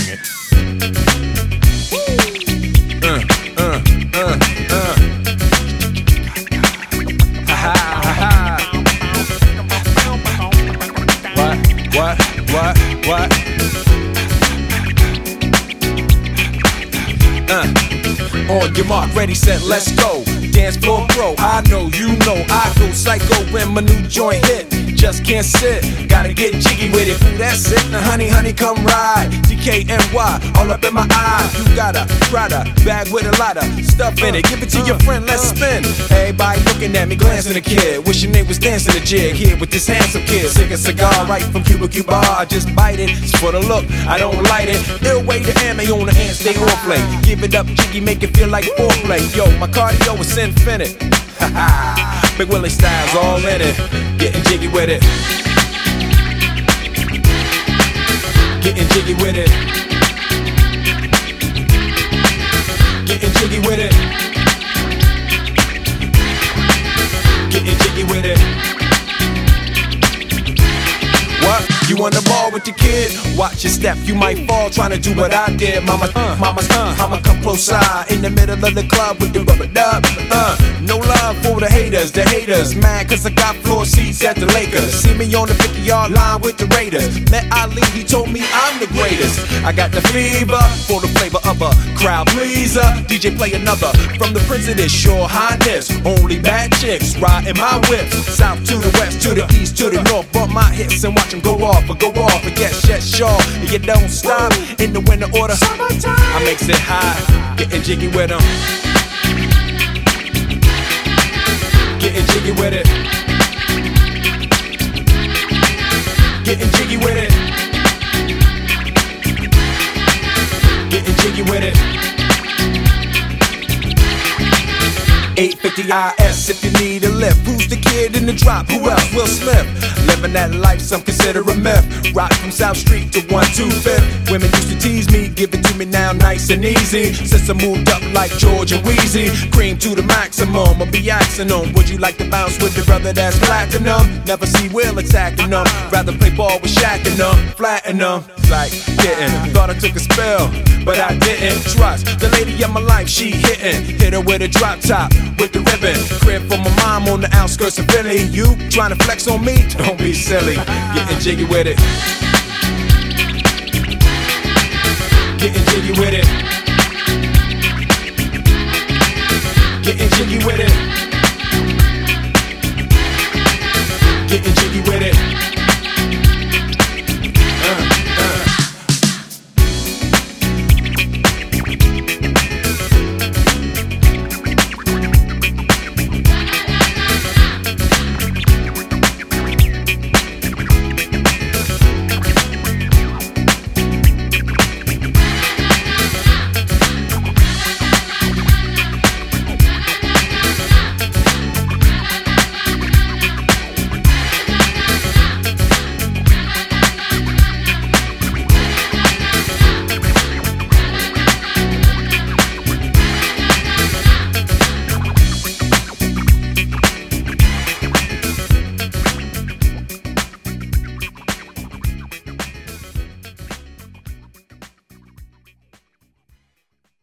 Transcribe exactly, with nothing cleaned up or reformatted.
it. Uh, uh, uh, uh. Ha ha ha ha. What, what, what, what? Uh. On your mark, ready, set, let's go. Dance floor pro, I know, you know, I go psycho when my new joint hit. Just can't sit, gotta get jiggy with it. Ooh, that's it, now honey, honey, come ride. D K N Y, all up in my eyes. You got a Prada bag with a lot of stuff in it. Give it to your friend, let's spin. Everybody looking at me, glancing a kid. Wishing they was dancing a jig here with this handsome kid. Sick a cigar right from Cuba Cuba. I just bite it, it's for the look, I don't light it. Ill way to ammo on the hand, stay on play. Give it up, jiggy, make it feel like foreplay. Yo, my cardio is infinite. Ha ha. Big Willie style's all in it. Getting jiggy with it. Getting jiggy with it. Getting jiggy with it. Getting jiggy with it. What? You on the ball with your kid? Watch your step, you might fall trying to do what I did. Mama, uh, mama, uh, I'ma come close side in the middle of the club with the rubber dub. Uh, no love for the haters, the haters mad cause I got floor seats at the Lakers. See me on the fifty yard line with the Raiders. Met Ali, he told me I'm the greatest. I got the fever for the flavor of a crowd pleaser. D J play another from the Prince of this Your Highness. Only bad chicks riding my whip. South to the west, to the east, to the north. Bump my hips and watch them go off. But go off and get shit sure. And you don't stop in the winter order. Summertime. I makes it high, getting jiggy with them. Getting jiggy with it. Getting jiggy with it. Getting jiggy with it. eight fifty I S if you need a lift. Who's the kid in the drop? Who else? Will Smith. Living that life some consider a myth. Rock from South Street to one two fifth. Women used to tease me, give it to me now nice and easy. Since I moved up like George and Wheezy, cream to the maximum, I'll be axing them. Would you like to bounce with the brother that's platinum? Never see Will attacking them. Rather play ball with Shaq and them, flatten them. Like getting, thought I took a spell, but I didn't. Trust the lady of my life, she hitting. Hit her with a drop top, with the ribbon. Crib for my mom on the outskirts of Philly. You trying to flex on me? Don't be silly. Getting jiggy with it.